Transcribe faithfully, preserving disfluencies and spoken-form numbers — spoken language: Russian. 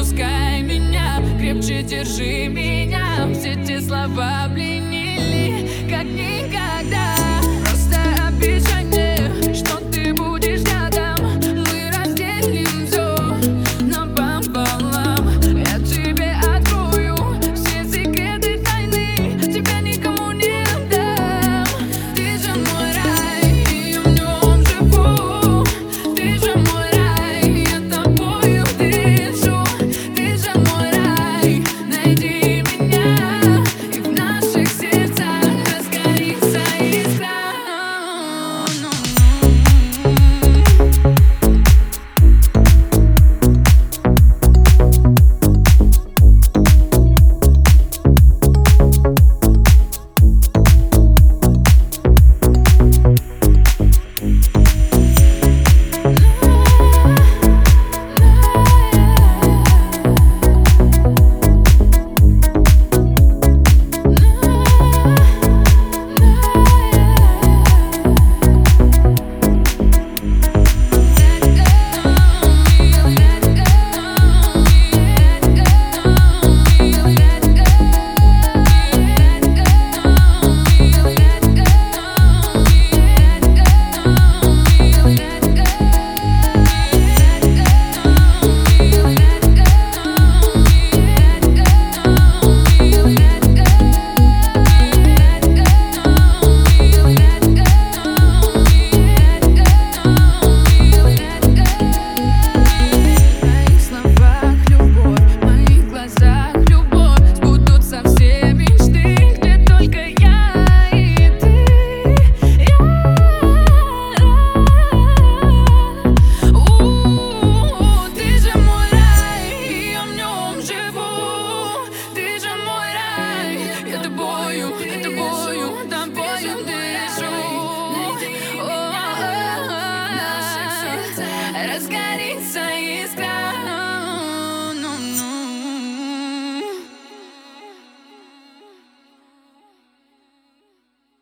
отпускай меня, крепче держи меня. Все те слова пленили, как никогда. Просто обещай мне, что ты будешь рядом. Мы разделим все напополам. Я тебе открою все секреты тайны, тебя никому не отдам. Ты же мой рай, и в нем живу. Ты же мой рай, я тобою дышу. Ты же мой рай, найди меня, и в наших сердцах разгорится искра. Тобою, тобою, тобою дышу. О, о, о, о, о, о, о, о,